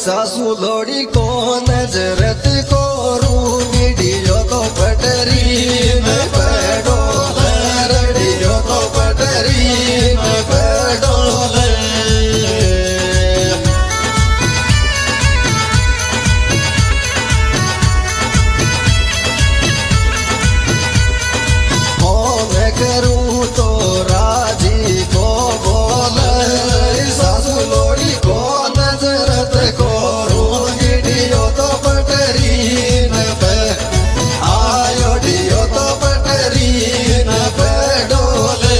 सासू लोड़ी को नजरत को रूडियो तो पटरी में बैठो रडियो तो पटरी में बैठो करूं तो राजी को बोल सासू लोड़ी को नजरत को रूडियो तो पटरी न पे आयो डियो तो पटरी न पे डोले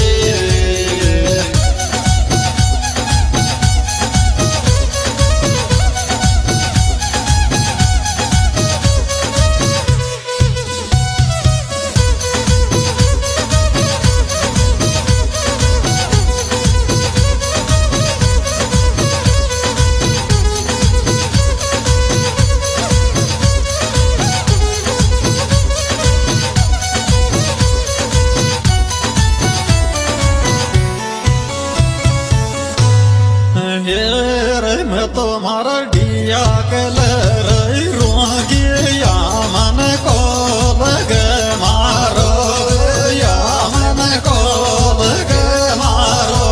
तुम्हारा डिया कलर रोगी या मन को लगे मारो या मन को लगे मारो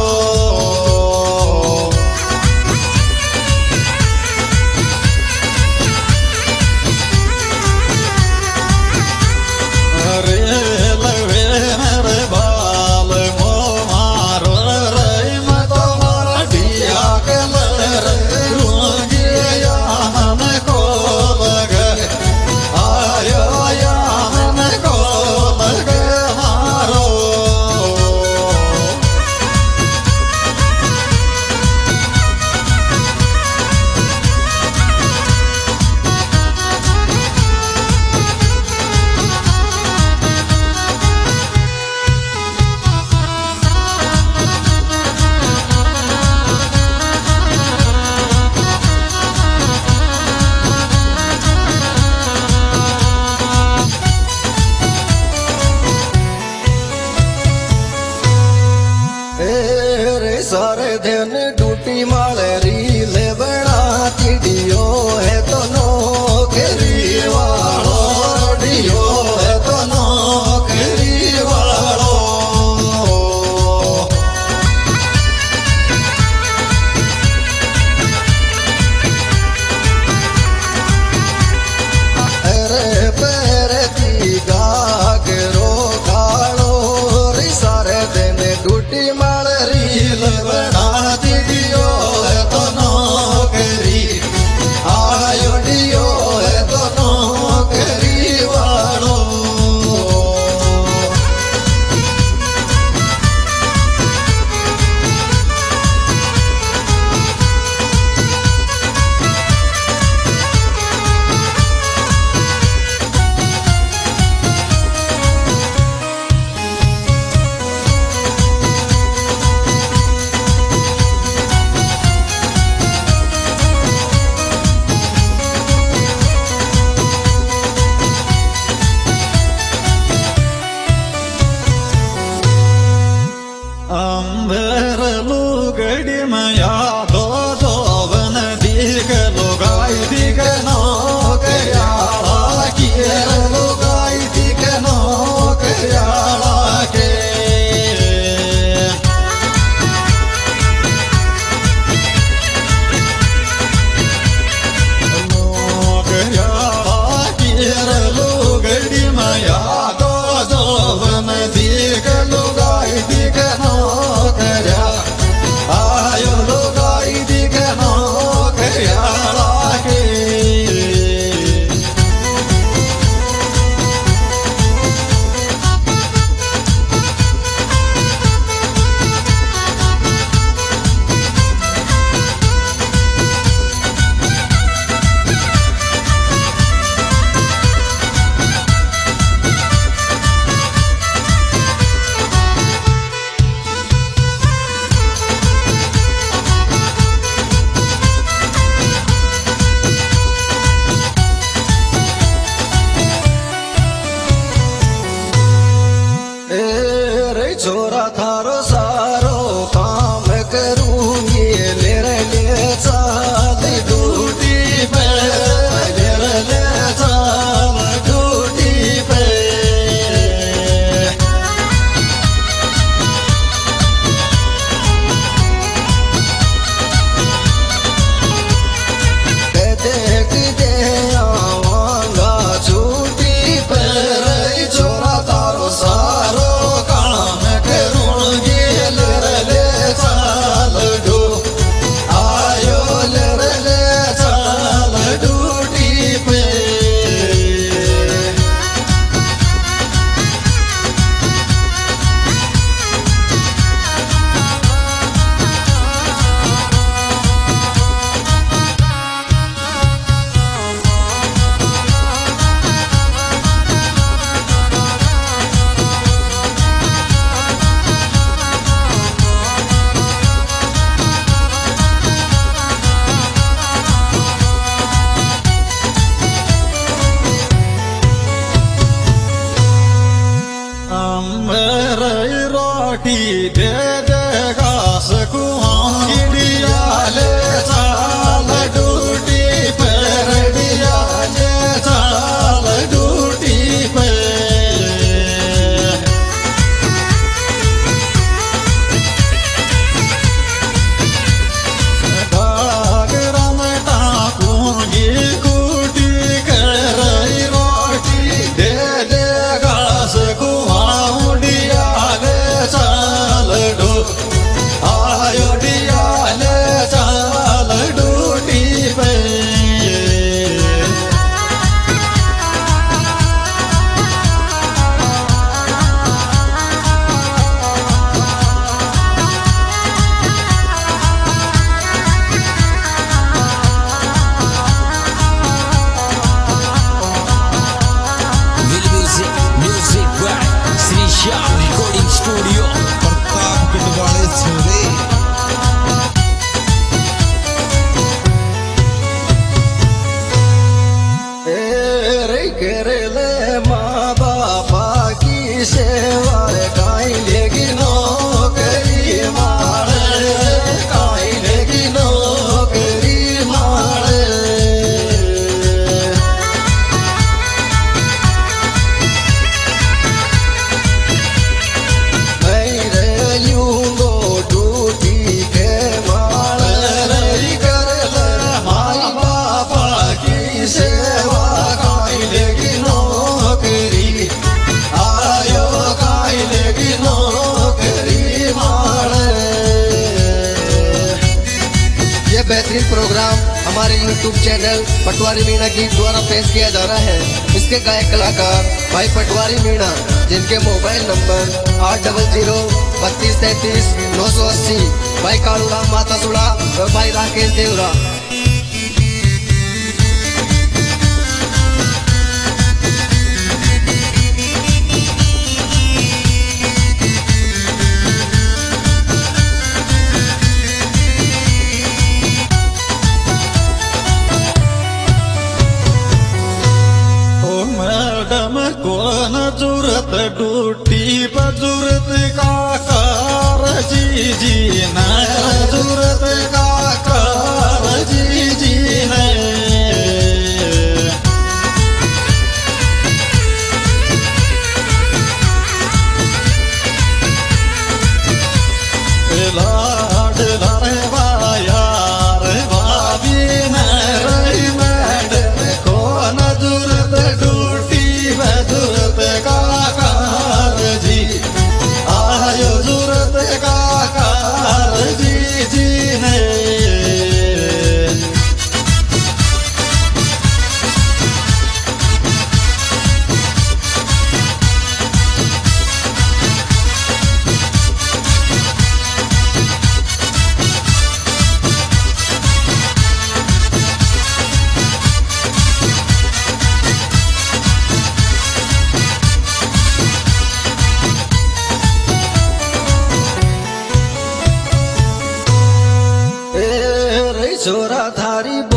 अरे लवे मेरे बाल मो मारो रे मैं तुम्हारा डिया कलर रोगी या मन को बेहतरीन प्रोग्राम हमारे YouTube चैनल पटवारी मीणा गीत द्वारा पेश किया जा रहा है। इसके गायक कलाकार भाई पटवारी मीणा, जिनके मोबाइल नंबर 8003233980, भाई कालूराम माता सुड़ा और भाई राकेश देवरा। मैडम कौन जरूरत ड्यूटी पर जरूरत का कार जी न जरूरत का कार जी ने लाड लारे यार भाभी न रही मैडम कौन जरूरत ड्यूटी में जरूरत का कार जी आयो जरूरत का कार जी ने छोरा थारी